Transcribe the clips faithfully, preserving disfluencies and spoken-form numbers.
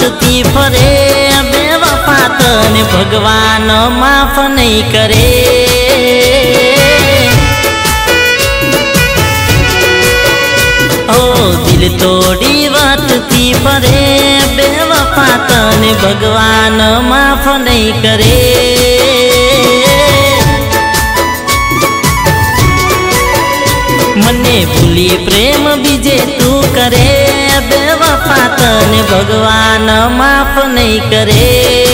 वात थी फरे बेवफा तने भगवान माफ नहीं करे। ओ दिल तोड़ी वात थी फरे बेवफा तने भगवान माफ नहीं करे। मने भूली प्रेम बीजे तू करे बेवफा तने भगवान माफ नहीं करे।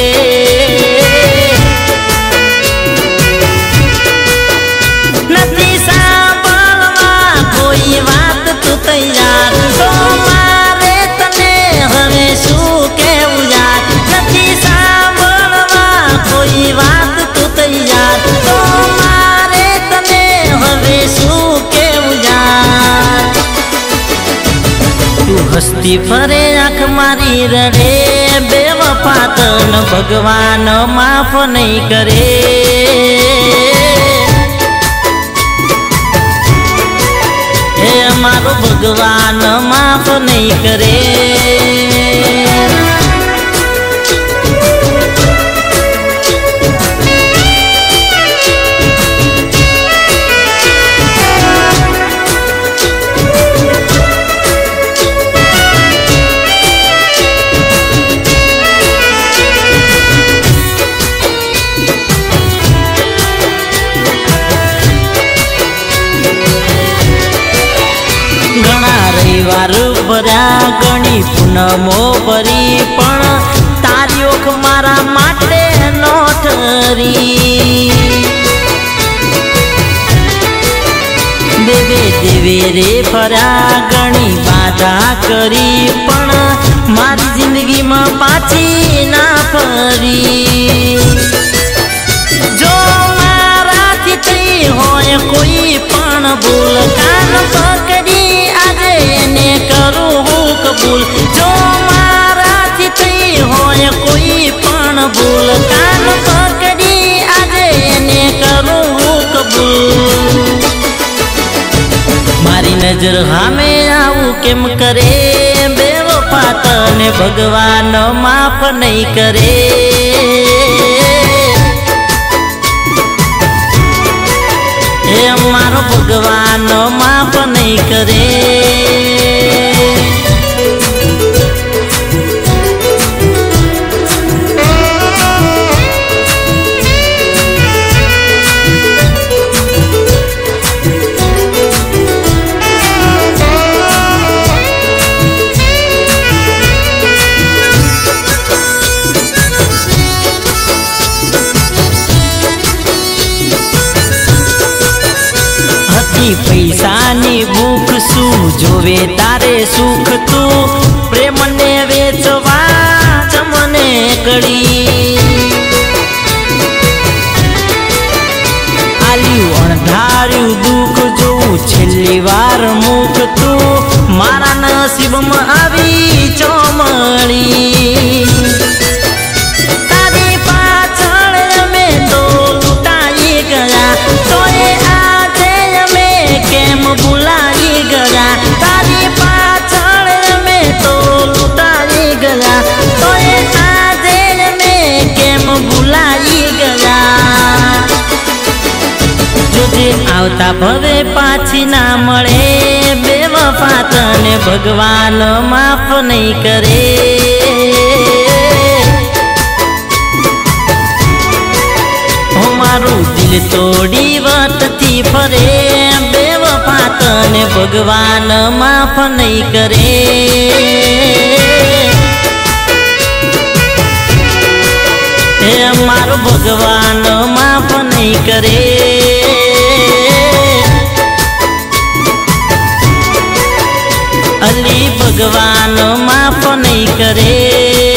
नथी सांभळवा कोई वात तू तैयार तो मारे तने हवे शू केवुं यार। नथी सांभळवा कोई वात तू तैयार तो मारे तने हवे शू केवुं यार। तू हस्ती फरे आँख मारी रड़े बेवफा तने भगवान माफ नहीं करे। हे मारो भगवान माफ नहीं करे। रविवार भर्या घणी पूनमो भरी पण तारी ओख मारा माटे नो ठरी। देवे देवे रे फर्या घणी बाधा करी पण मारी जिंदगी में पाछी ना फरी। जो माराथी थई होय कोई पण भूल कान पकड़ी ने करूँ हूँ कबूल। जो माराथी थई होय कोई पण भूल कान पकड़ी आजे ने करूँ हूँ कबूल। मारी नजर हामे आऊँ केम करे बेवफा तने भगवान माफ नहीं करे। हे मारो भगवान माफ नहीं करे। पैसा नी भूख शू जोवे तारे सुख तू प्रेम ने वेचवा जमने कड़ी। आल्यू अणधार्यू दुख जो छेल्ली वार मुख तू मारा नसीब में आवी चमड़ी। तारी पाछळ में तो लुटाई गया तो केम बुलाई गया। तारी पाछळ में तो लुटाई गया तो ये आजेल में केम बुलाई गया। जो जे आवता भवे पाछी ना मळे बेवफा तने भगवान माफ नहीं करे। हो मारू दिल तोड़ी वात थी फरे बेवफा तने भगवान माफ नहीं करे। हे मारो भगवान माफ नहीं करे। अली भगवान माफ नहीं करे।